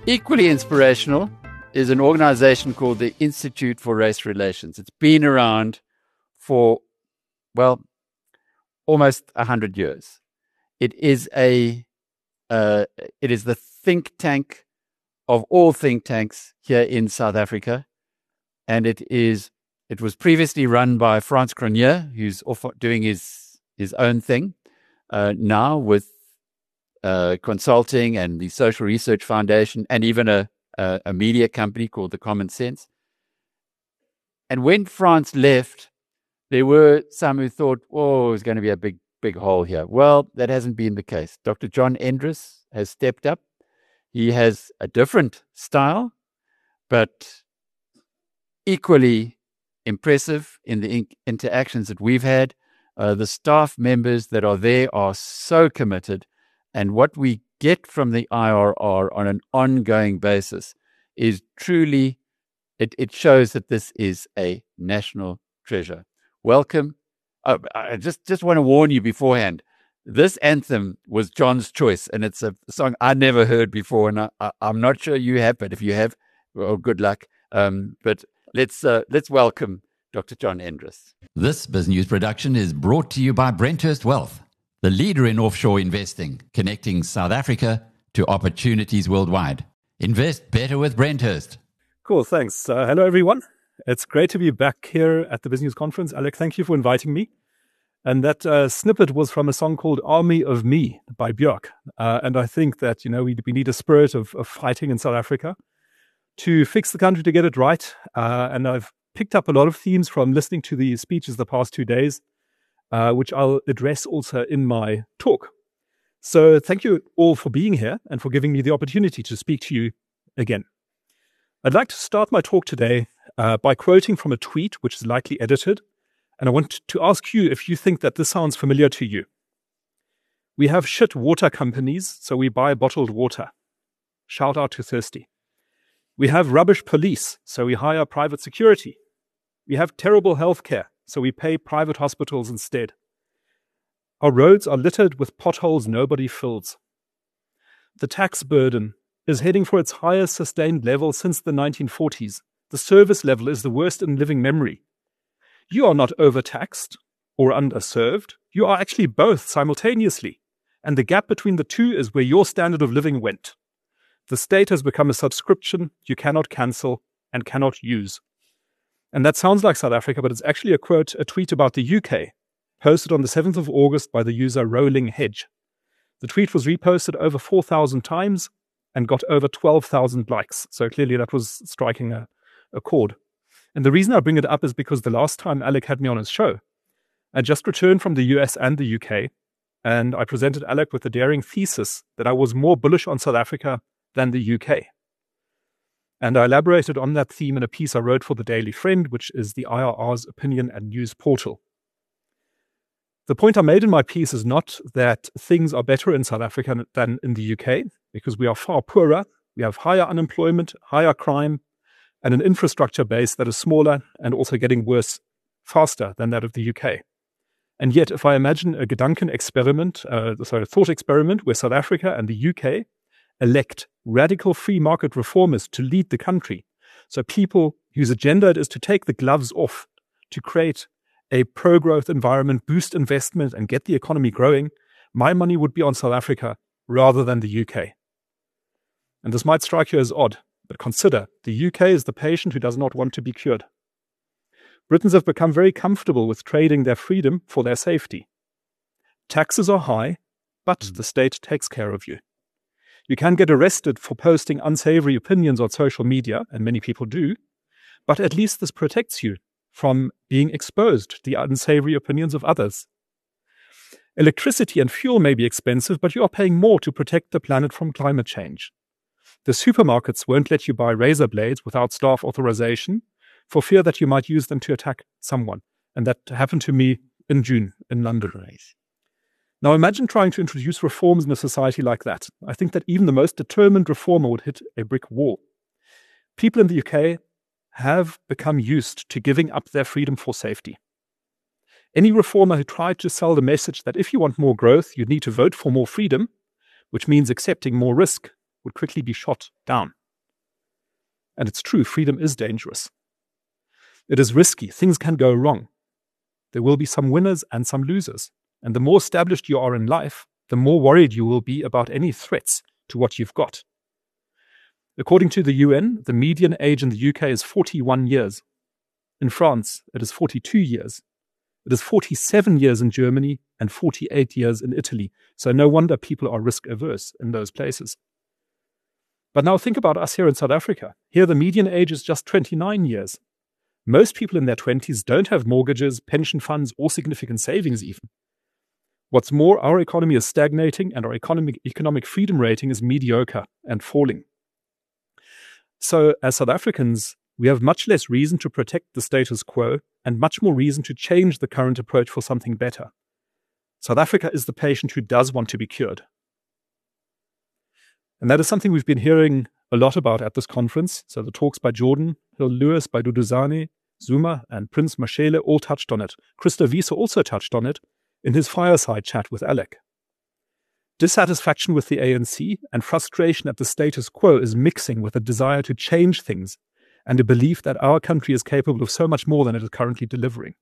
Equally inspirational is an organization called the Institute for Race Relations. It's been around for, well, almost 100 years. It is the think tank of all think tanks here in South Africa, and it was previously run by Frans Cronje, who's off doing his own thing now with consulting and the Social Research Foundation, and even a media company called The Common Sense. And when Frans left, there were some who thought, oh, it's going to be a big hole here. Well, that hasn't been the case. Dr. John Endres has stepped up. He has a different style, but equally impressive in the interactions that we've had. The staff members that are there are so committed, and what we get from the IRR on an ongoing basis is truly, it shows that this is a national treasure. Welcome. I just want to warn you beforehand. This anthem was John's choice, and it's a song I never heard before, and I'm not sure you have, but if you have, well, good luck. But let's welcome Dr. John Endres. This BizNews production is brought to you by Brenthurst Wealth, the leader in offshore investing, connecting South Africa to opportunities worldwide. Invest better with Brenthurst. Cool, thanks. Hello, everyone. It's great to be back here at the BizNews conference. Alec, thank you for inviting me. And that snippet was from a song called Army of Me by Björk. And I think that, we need a spirit of fighting in South Africa to fix the country, to get it right. And I've picked up a lot of themes from listening to the speeches the past 2 days, which I'll address also in my talk. So thank you all for being here and for giving me the opportunity to speak to you again. I'd like to start my talk today by quoting from a tweet which is likely edited. And I want to ask you if you think that this sounds familiar to you. We have shit water companies, so we buy bottled water. Shout out to Thirsty. We have rubbish police, so we hire private security. We have terrible healthcare, so we pay private hospitals instead. Our roads are littered with potholes nobody fills. The tax burden is heading for its highest sustained level since the 1940s. The service level is the worst in living memory. You are not overtaxed or underserved. You are actually both simultaneously. And the gap between the two is where your standard of living went. The state has become a subscription you cannot cancel and cannot use. And that sounds like South Africa, but it's actually a tweet about the UK, posted on the 7th of August by the user Rolling Hedge. The tweet was reposted over 4,000 times and got over 12,000 likes. So clearly that was striking a chord. And the reason I bring it up is because the last time Alec had me on his show, I just returned from the US and the UK, and I presented Alec with the daring thesis that I was more bullish on South Africa than the UK. And I elaborated on that theme in a piece I wrote for the Daily Friend, which is the IRR's opinion and news portal. The point I made in my piece is not that things are better in South Africa than in the UK, because we are far poorer, we have higher unemployment, higher crime, and an infrastructure base that is smaller and also getting worse faster than that of the UK. And yet, if I imagine a thought experiment where South Africa and the UK elect radical free market reformers to lead the country, so people whose agenda it is to take the gloves off, to create a pro-growth environment, boost investment, and get the economy growing, my money would be on South Africa rather than the UK. And this might strike you as odd, but consider, the UK is the patient who does not want to be cured. Britons have become very comfortable with trading their freedom for their safety. Taxes are high, but the state takes care of you. You can get arrested for posting unsavory opinions on social media, and many people do, but at least this protects you from being exposed to the unsavory opinions of others. Electricity and fuel may be expensive, but you are paying more to protect the planet from climate change. The supermarkets won't let you buy razor blades without staff authorization for fear that you might use them to attack someone. And that happened to me in June in London. Now imagine trying to introduce reforms in a society like that. I think that even the most determined reformer would hit a brick wall. People in the UK have become used to giving up their freedom for safety. Any reformer who tried to sell the message that if you want more growth, you need to vote for more freedom, which means accepting more risk, would quickly be shot down. And it's true, freedom is dangerous. It is risky. Things can go wrong. There will be some winners and some losers. And the more established you are in life, the more worried you will be about any threats to what you've got. According to the UN, the median age in the UK is 41 years. In France, it is 42 years. It is 47 years in Germany and 48 years in Italy. So no wonder people are risk averse in those places. But now think about us here in South Africa. Here the median age is just 29 years. Most people in their 20s don't have mortgages, pension funds, or significant savings even. What's more, our economy is stagnating and our economic freedom rating is mediocre and falling. So as South Africans, we have much less reason to protect the status quo and much more reason to change the current approach for something better. South Africa is the patient who does want to be cured. And that is something we've been hearing a lot about at this conference. So the talks by Jordan, Hill Lewis, by Duduzane, Zuma, and Prince Mashele all touched on it. Christo Wiese also touched on it in his fireside chat with Alec. Dissatisfaction with the ANC and frustration at the status quo is mixing with a desire to change things and a belief that our country is capable of so much more than it is currently delivering.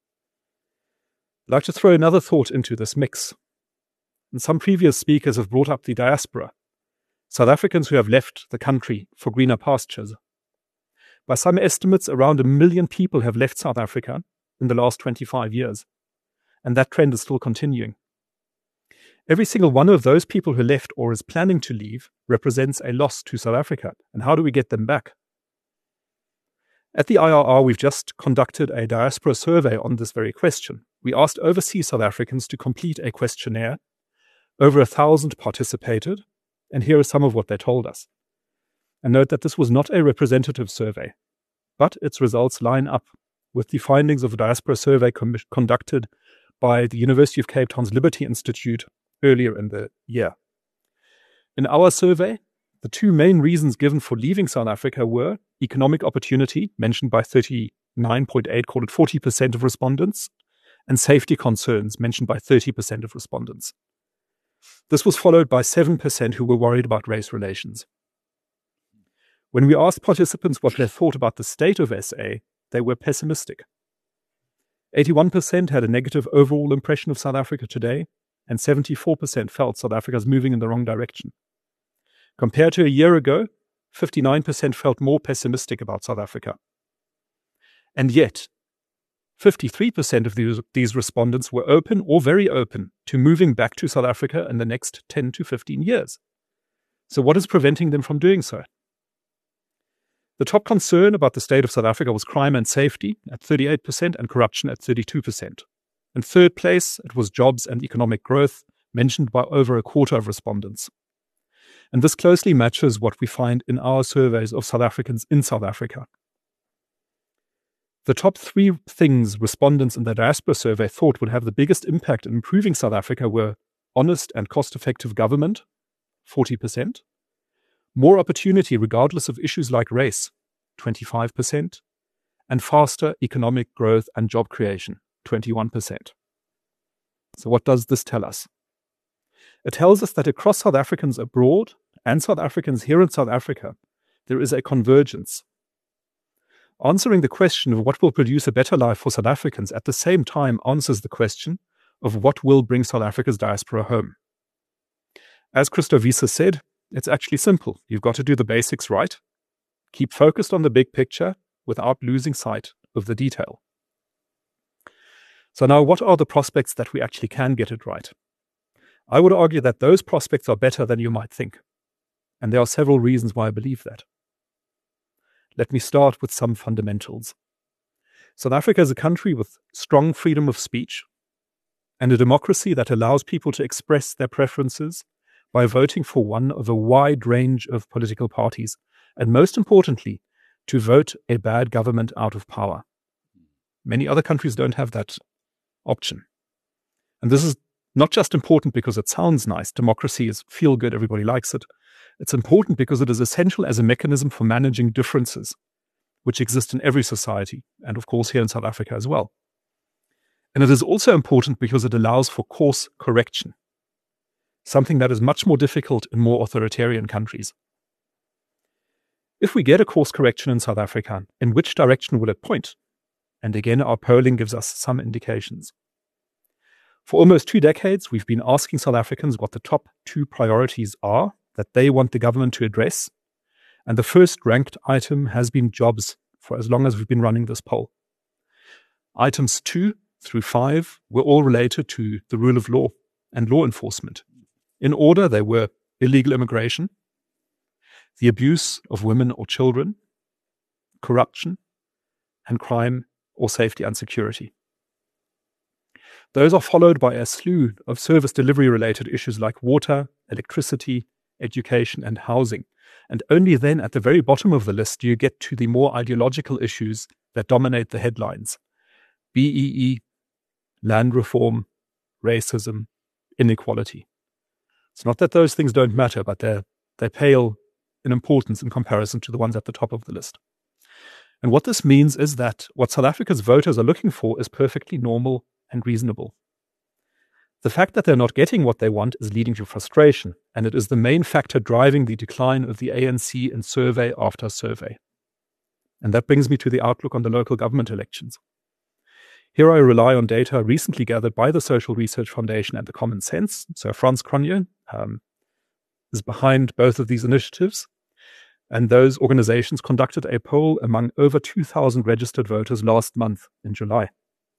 I'd like to throw another thought into this mix. And some previous speakers have brought up the diaspora, South Africans who have left the country for greener pastures. By some estimates, around 1 million people have left South Africa in the last 25 years, and that trend is still continuing. Every single one of those people who left or is planning to leave represents a loss to South Africa. And how do we get them back? At the IRR, we've just conducted a diaspora survey on this very question. We asked overseas South Africans to complete a questionnaire. Over 1,000 participated, and here is some of what they told us. And note that this was not a representative survey, but its results line up with the findings of a diaspora survey conducted by the University of Cape Town's Liberty Institute earlier in the year. In our survey, the two main reasons given for leaving South Africa were economic opportunity, mentioned by 39.8, called it 40% of respondents, and safety concerns, mentioned by 30% of respondents. This was followed by 7% who were worried about race relations. When we asked participants what they thought about the state of SA, they were pessimistic. 81% had a negative overall impression of South Africa today, and 74% felt South Africa is moving in the wrong direction. Compared to a year ago, 59% felt more pessimistic about South Africa. And yet, 53% of these respondents were open or very open to moving back to South Africa in the next 10 to 15 years. So what is preventing them from doing so? The top concern about the state of South Africa was crime and safety at 38% and corruption at 32%. In third place, it was jobs and economic growth, mentioned by over a quarter of respondents. And this closely matches what we find in our surveys of South Africans in South Africa. The top 3 things respondents in the diaspora survey thought would have the biggest impact in improving South Africa were honest and cost-effective government, 40%, more opportunity regardless of issues like race, 25%, and faster economic growth and job creation, 21%. So what does this tell us? It tells us that across South Africans abroad and South Africans here in South Africa, there is a convergence. Answering the question of what will produce a better life for South Africans at the same time answers the question of what will bring South Africa's diaspora home. As Christo Wiese said, it's actually simple. You've got to do the basics right. Keep focused on the big picture without losing sight of the detail. So now, what are the prospects that we actually can get it right? I would argue that those prospects are better than you might think. And there are several reasons why I believe that. Let me start with some fundamentals. South Africa is a country with strong freedom of speech and a democracy that allows people to express their preferences by voting for one of a wide range of political parties, and most importantly, to vote a bad government out of power. Many other countries don't have that option. And this is not just important because it sounds nice. Democracy is feel good, everybody likes it. It's important because it is essential as a mechanism for managing differences, which exist in every society, and of course here in South Africa as well. And it is also important because it allows for course correction. something that is much more difficult in more authoritarian countries. If we get a course correction in South Africa, in which direction will it point? And again, our polling gives us some indications. For almost 2 decades, we've been asking South Africans what the top 2 priorities are that they want the government to address. And the first ranked item has been jobs for as long as we've been running this poll. Items 2 through 5 were all related to the rule of law and law enforcement. In order, they were illegal immigration, the abuse of women or children, corruption, and crime or safety and security. Those are followed by a slew of service delivery-related issues like water, electricity, education, and housing. And only then, at the very bottom of the list, do you get to the more ideological issues that dominate the headlines. BEE, land reform, racism, inequality. It's not that those things don't matter, but they pale in importance in comparison to the ones at the top of the list. And what this means is that what South Africa's voters are looking for is perfectly normal and reasonable. The fact that they're not getting what they want is leading to frustration, and it is the main factor driving the decline of the ANC in survey after survey. And that brings me to the outlook on the local government elections. Here I rely on data recently gathered by the Social Research Foundation and the Common Sense. So Frans Cronje is behind both of these initiatives. And those organizations conducted a poll among over 2,000 registered voters last month in July.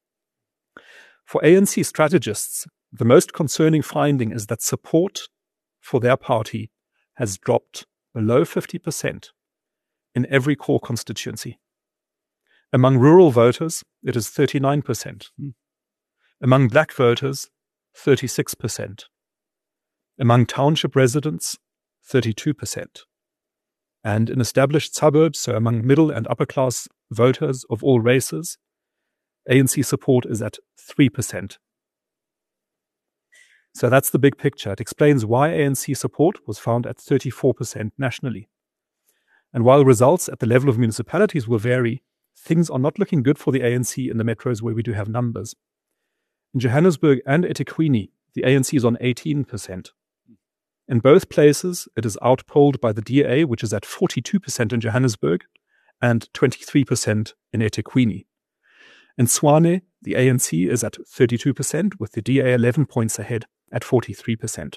For ANC strategists, the most concerning finding is that support for their party has dropped below 50% in every core constituency. Among rural voters, it is 39%. Among black voters, 36%. Among township residents, 32%. And in established suburbs, so among middle and upper class voters of all races, ANC support is at 3%. So that's the big picture. It explains why ANC support was found at 34% nationally. And while results at the level of municipalities will vary, things are not looking good for the ANC in the metros where we do have numbers. In Johannesburg and eThekwini, the ANC is on 18%. In both places, it is outpolled by the DA, which is at 42% in Johannesburg and 23% in eThekwini. In Tshwane, the ANC is at 32%, with the DA 11 points ahead at 43%.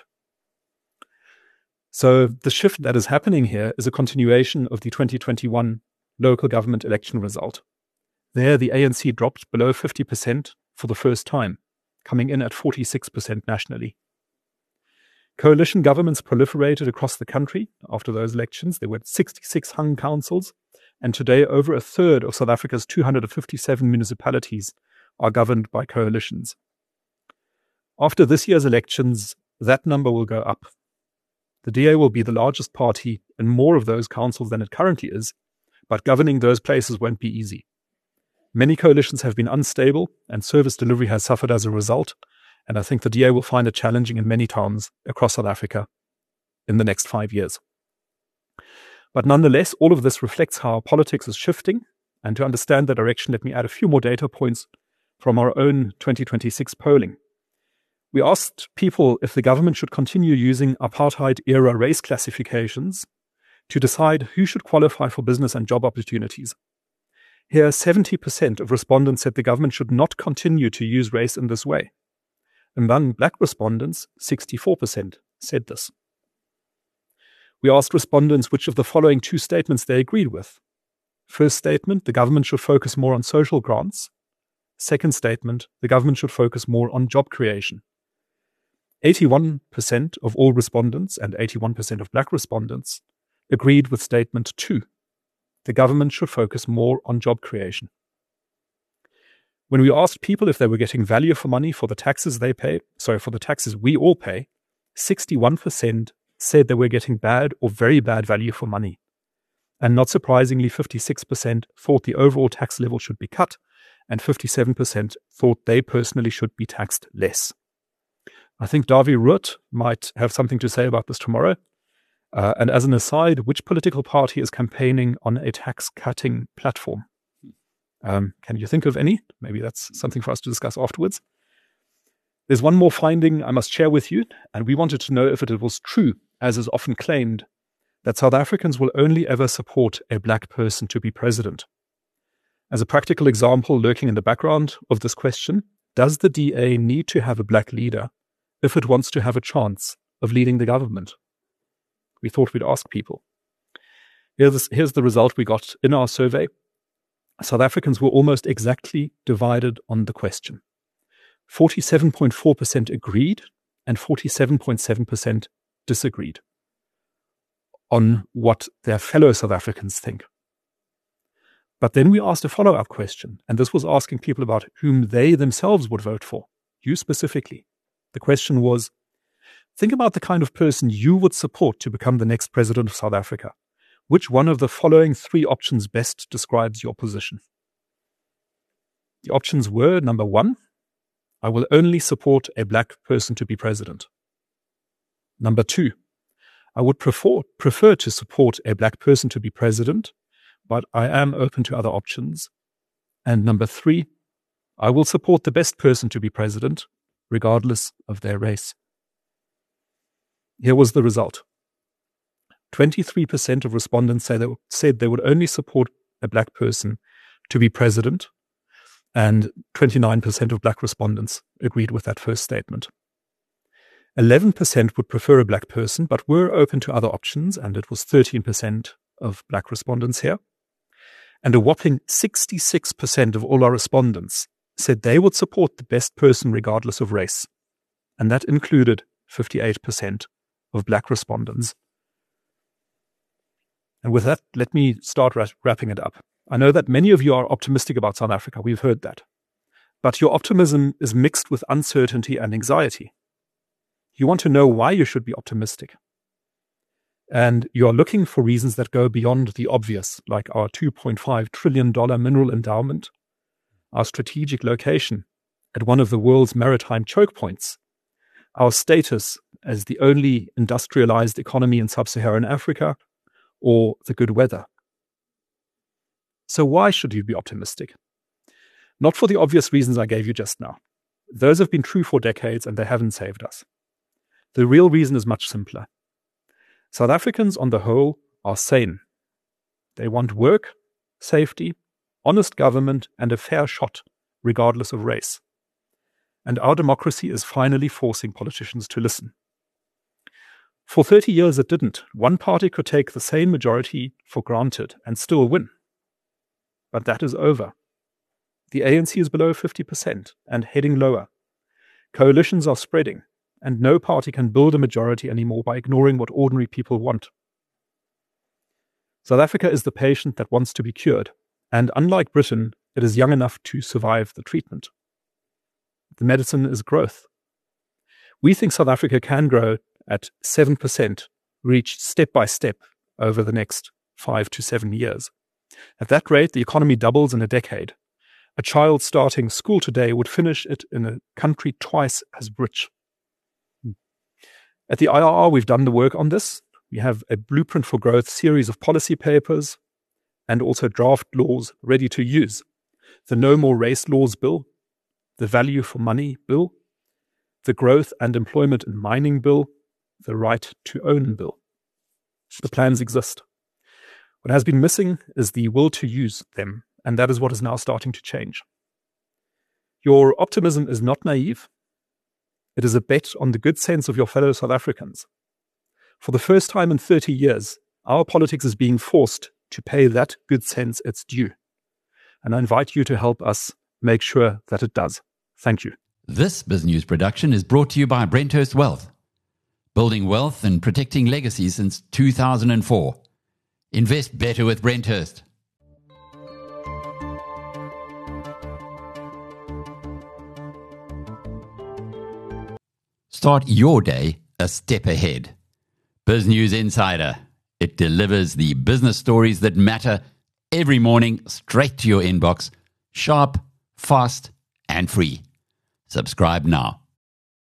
So the shift that is happening here is a continuation of the 2021 local government election result. There, the ANC dropped below 50% for the first time, coming in at 46% nationally. Coalition governments proliferated across the country after those elections. There were 66 hung councils, and today over a third of South Africa's 257 municipalities are governed by coalitions. After this year's elections, that number will go up. The DA will be the largest party in more of those councils than it currently is, but governing those places won't be easy. Many coalitions have been unstable, and service delivery has suffered as a result, and I think the DA will find it challenging in many towns across South Africa in the next 5 years. But nonetheless, all of this reflects how politics is shifting, and to understand the direction, let me add a few more data points from our own 2026 polling. We asked people if the government should continue using apartheid-era race classifications to decide who should qualify for business and job opportunities. Here, 70% of respondents said the government should not continue to use race in this way. Among black respondents, 64% said this. We asked respondents which of the following 2 statements they agreed with. First statement, the government should focus more on social grants. Second statement, the government should focus more on job creation. 81% of all respondents and 81% of black respondents agreed with statement 2. The government should focus more on job creation. When we asked people if they were getting value for money for the taxes they pay, for the taxes we all pay, 61% said they were getting bad or very bad value for money. And not surprisingly, 56% thought the overall tax level should be cut, and 57% thought they personally should be taxed less. I think Dawie Rood might have something to say about this tomorrow. And as an aside, which political party is campaigning on a tax-cutting platform? Can you think of any? Maybe that's something for us to discuss afterwards. There's one more finding I must share with you, and we wanted to know if it was true, as is often claimed, that South Africans will only ever support a black person to be president. As a practical example lurking in the background of this question, does the DA need to have a black leader if it wants to have a chance of leading the government? We thought we'd ask people. Here's the result we got in our survey. South Africans were almost exactly divided on the question. 47.4% agreed and 47.7% disagreed on what their fellow South Africans think. But then we asked a follow-up question, and this was asking people about whom they themselves would vote for, you specifically. The question was, think about the kind of person you would support to become the next president of South Africa. Which one of the following three options best describes your position? The options were, number one, I will only support a black person to be president. Number two, I would prefer to support a black person to be president, but I am open to other options. And number three, I will support the best person to be president, regardless of their race. Here was the result. 23% of respondents said they would only support a black person to be president, and 29% of black respondents agreed with that first statement. 11% would prefer a black person, but were open to other options, and it was 13% of black respondents here. And a whopping 66% of all our respondents said they would support the best person regardless of race, and that included 58% of black respondents. And with that, let me start wrapping it up. I know that many of you are optimistic about South Africa. We've heard that. But your optimism is mixed with uncertainty and anxiety. You want to know why you should be optimistic. And you are looking for reasons that go beyond the obvious, like our $2.5 trillion mineral endowment, our strategic location at one of the world's maritime choke points, our status as the only industrialized economy in sub-Saharan Africa, or the good weather. So why should you be optimistic? Not for the obvious reasons I gave you just now. Those have been true for decades and they haven't saved us. The real reason is much simpler. South Africans on the whole are sane. They want work, safety, honest government, and a fair shot, regardless of race. And our democracy is finally forcing politicians to listen. For 30 years it didn't. One party could take the same majority for granted and still win. But that is over. The ANC is below 50% and heading lower. Coalitions are spreading, and no party can build a majority anymore by ignoring what ordinary people want. South Africa is the patient that wants to be cured, and unlike Britain, it is young enough to survive the treatment. The medicine is growth. We think South Africa can grow at 7%, reached step by step over the next 5 to 7 years. At that rate, the economy doubles in a decade. A child starting school today would finish it in a country twice as rich. At the IRR, we've done the work on this. We have a Blueprint for Growth series of policy papers and also draft laws ready to use. The No More Race Laws Bill, the Value for Money Bill, the Growth and Employment in Mining Bill, the Right to Own Bill. The plans exist. What has been missing is the will to use them, and that is what is now starting to change. Your optimism is not naive. It is a bet on the good sense of your fellow South Africans. For the first time in 30 years, our politics is being forced to pay that good sense its due. And I invite you to help us make sure that it does. Thank you. This BizNews production is brought to you by Brenthurst Wealth. Building wealth and protecting legacy since 2004. Invest better with Brenthurst. Start your day a step ahead. BizNews Insider. It delivers the business stories that matter every morning straight to your inbox. Sharp, fast, and free. Subscribe now.